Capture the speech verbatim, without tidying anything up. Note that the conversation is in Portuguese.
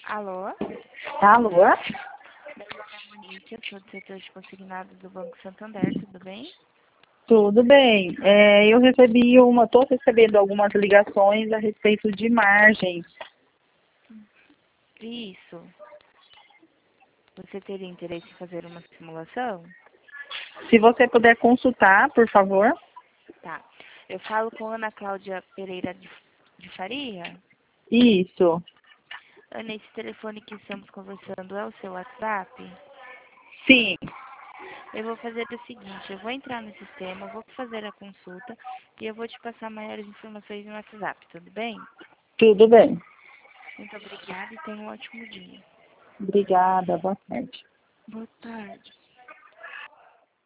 Alô? Alô? Meu nome é Monique, eu sou do setor de consignados do Banco Santander, tudo bem? Tudo bem. É, eu recebi uma, estou recebendo algumas ligações a respeito de margem. Isso. Você teria interesse em fazer uma simulação? Se você puder consultar, por favor. Tá. Eu falo com Ana Cláudia Pereira de, de Faria. Isso. Ana, esse telefone que estamos conversando é o seu WhatsApp? Sim. Eu vou fazer o seguinte, eu vou entrar no sistema, vou fazer a consulta e eu vou te passar maiores informações no WhatsApp, tudo bem? Tudo bem. Muito obrigada e tenha um ótimo dia. Obrigada. Boa tarde. Boa tarde.